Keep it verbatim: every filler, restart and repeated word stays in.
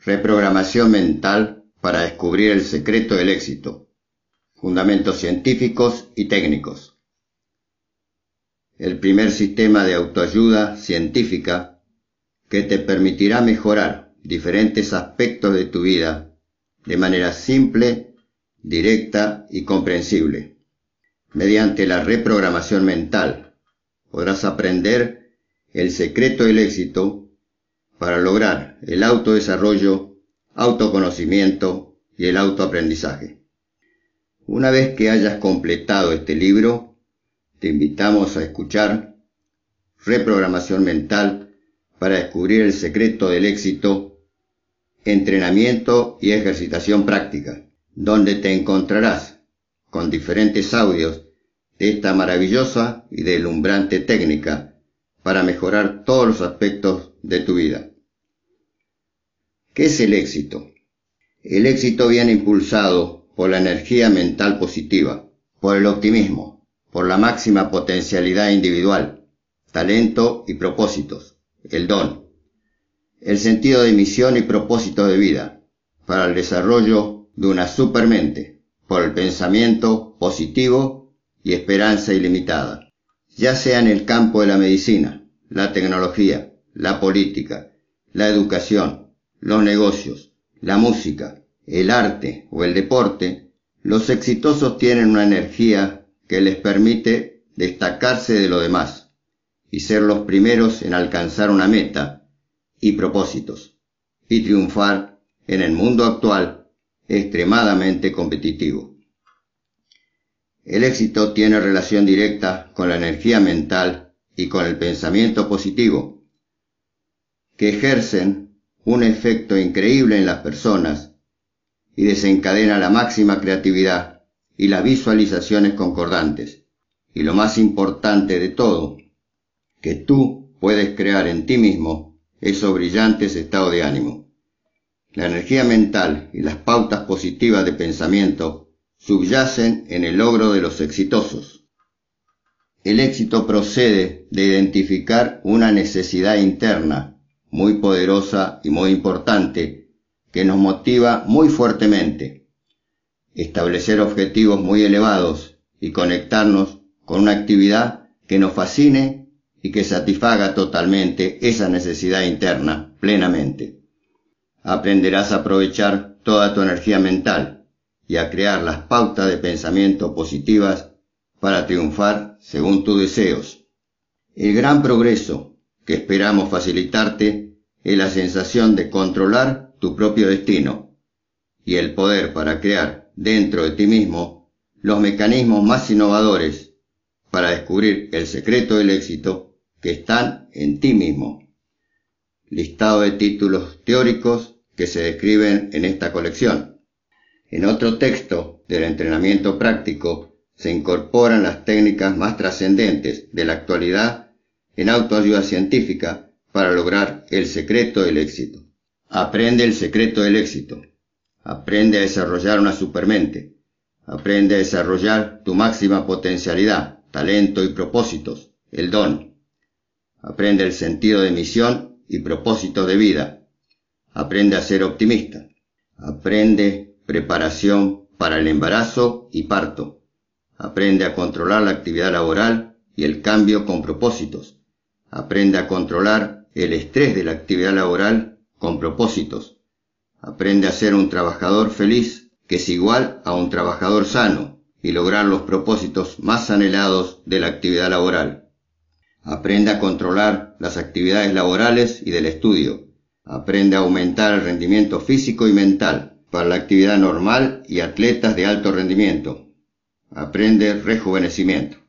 Reprogramación mental para descubrir el secreto del éxito. Fundamentos científicos y técnicos. El primer sistema de autoayuda científica que te permitirá mejorar diferentes aspectos de tu vida de manera simple, directa y comprensible. Mediante la reprogramación mental podrás aprender el secreto del éxito para lograr el autodesarrollo, autoconocimiento y el autoaprendizaje. Una vez que hayas completado este libro, te invitamos a escuchar Reprogramación Mental para descubrir el secreto del éxito, entrenamiento y ejercitación práctica, donde te encontrarás con diferentes audios de esta maravillosa y deslumbrante técnica para mejorar todos los aspectos de tu vida. ¿Qué es el éxito? El éxito viene impulsado por la energía mental positiva, por el optimismo, por la máxima potencialidad individual, talento y propósitos, el don, el sentido de misión y propósito de vida, para el desarrollo de una supermente, por el pensamiento positivo y esperanza ilimitada, ya sea en el campo de la medicina, la tecnología, la política, la educación, los negocios, la música, el arte o el deporte. Los exitosos tienen una energía que les permite destacarse de lo demás y ser los primeros en alcanzar una meta y propósitos, y triunfar en el mundo actual extremadamente competitivo. El éxito tiene relación directa con la energía mental y con el pensamiento positivo, que ejercen un efecto increíble en las personas y desencadena la máxima creatividad y las visualizaciones concordantes. Y lo más importante de todo, que tú puedes crear en ti mismo esos brillantes estados de ánimo. La energía mental y las pautas positivas de pensamiento subyacen en el logro de los exitosos. El éxito procede de identificar una necesidad interna muy poderosa y muy importante, que nos motiva muy fuertemente. Establecer objetivos muy elevados y conectarnos con una actividad que nos fascine y que satisfaga totalmente esa necesidad interna plenamente. Aprenderás a aprovechar toda tu energía mental y a crear las pautas de pensamiento positivas para triunfar según tus deseos. El gran progreso que esperamos facilitarte es la sensación de controlar tu propio destino y el poder para crear dentro de ti mismo los mecanismos más innovadores para descubrir el secreto del éxito que están en ti mismo. Listado de títulos teóricos que se describen en esta colección. En otro texto del entrenamiento práctico se incorporan las técnicas más trascendentes de la actualidad en autoayuda científica para lograr el secreto del éxito. Aprende el secreto del éxito. Aprende a desarrollar una supermente. Aprende a desarrollar tu máxima potencialidad, talento y propósitos, el don. Aprende el sentido de misión y propósito de vida. Aprende a ser optimista. Aprende preparación para el embarazo y parto. Aprende a controlar la actividad laboral y el cambio con propósitos. Aprende a controlar el estrés de la actividad laboral con propósitos. Aprende a ser un trabajador feliz, que es igual a un trabajador sano, y lograr los propósitos más anhelados de la actividad laboral. Aprende a controlar las actividades laborales y del estudio. Aprende a aumentar el rendimiento físico y mental para la actividad normal y atletas de alto rendimiento. Aprende rejuvenecimiento.